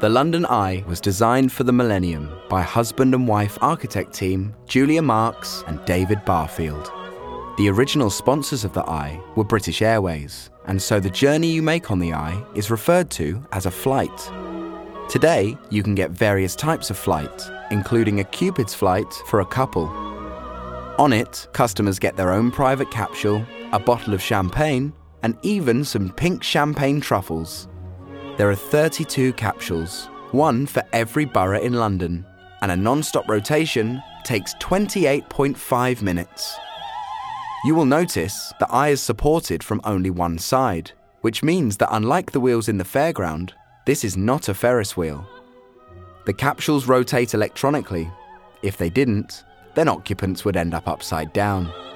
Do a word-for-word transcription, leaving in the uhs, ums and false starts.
The London Eye was designed for the millennium by husband and wife architect team Julia Marks and David Barfield. The original sponsors of the Eye were British Airways, and so the journey you make on the Eye is referred to as a flight. Today, you can get various types of flight, including a Cupid's flight for a couple. On it, customers get their own private capsule, a bottle of champagne, and even some pink champagne truffles. There are thirty-two capsules, one for every borough in London, and a non-stop rotation takes twenty-eight point five minutes. You will notice the Eye is supported from only one side, which means that unlike the wheels in the fairground, this is not a Ferris wheel. The capsules rotate electronically. If they didn't, then occupants would end up upside down.